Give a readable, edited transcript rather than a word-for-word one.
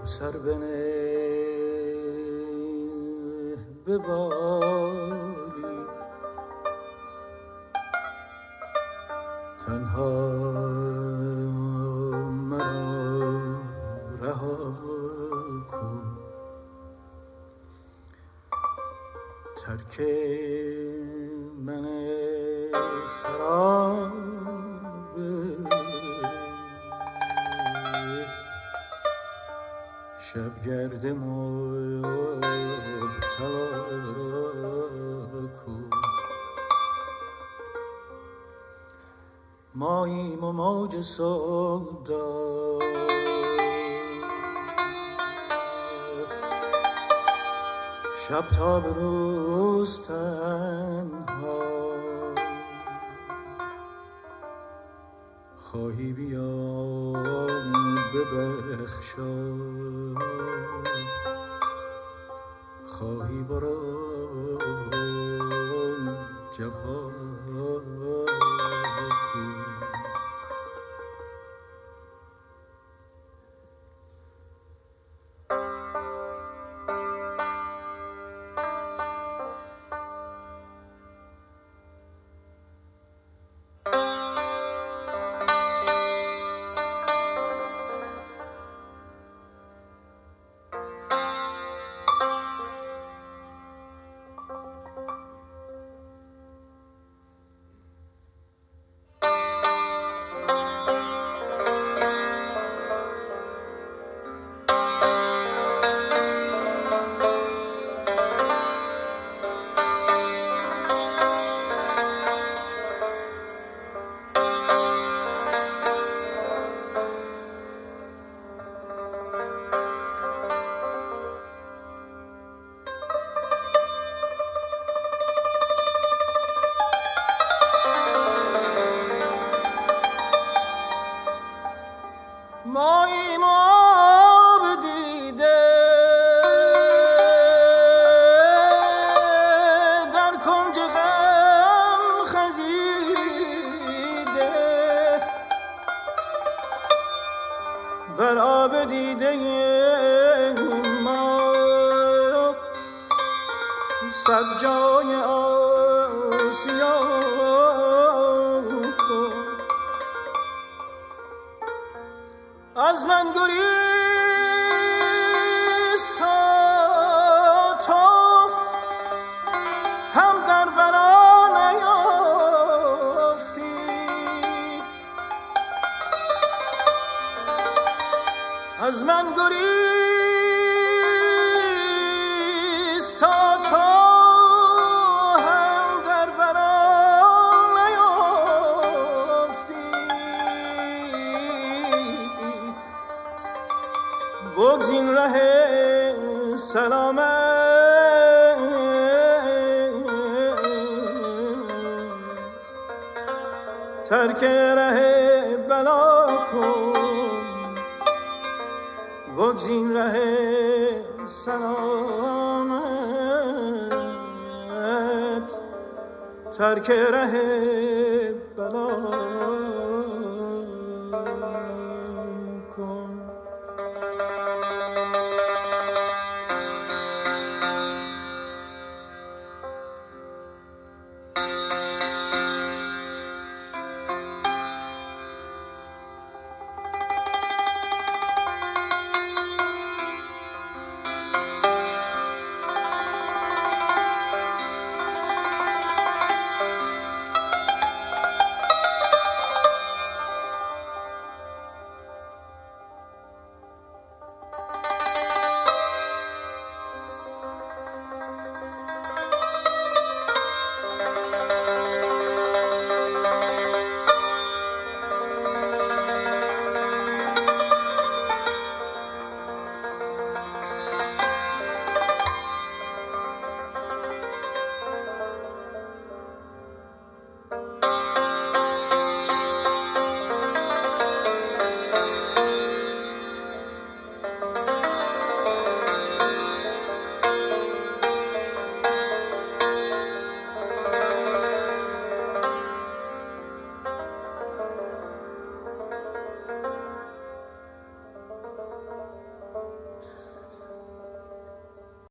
سر بنه به بالی تنها مرا رها کن ترک من خرابه شبگرد مبتلا کن ماییم و موج سودا شب تا به روز تنها خواهی بیام ببخشا خواهی برو جفا کن ماییم آب دیده در کنج غم خزیده بر آب دیده ما صد جای آسیا از من گریز تا تو هم در بلا نیافتی از من گریز تا تو هم در بلا بگزین ره سلامت ترک ره بلا کن بگزین ره سلامت ترک ره بلا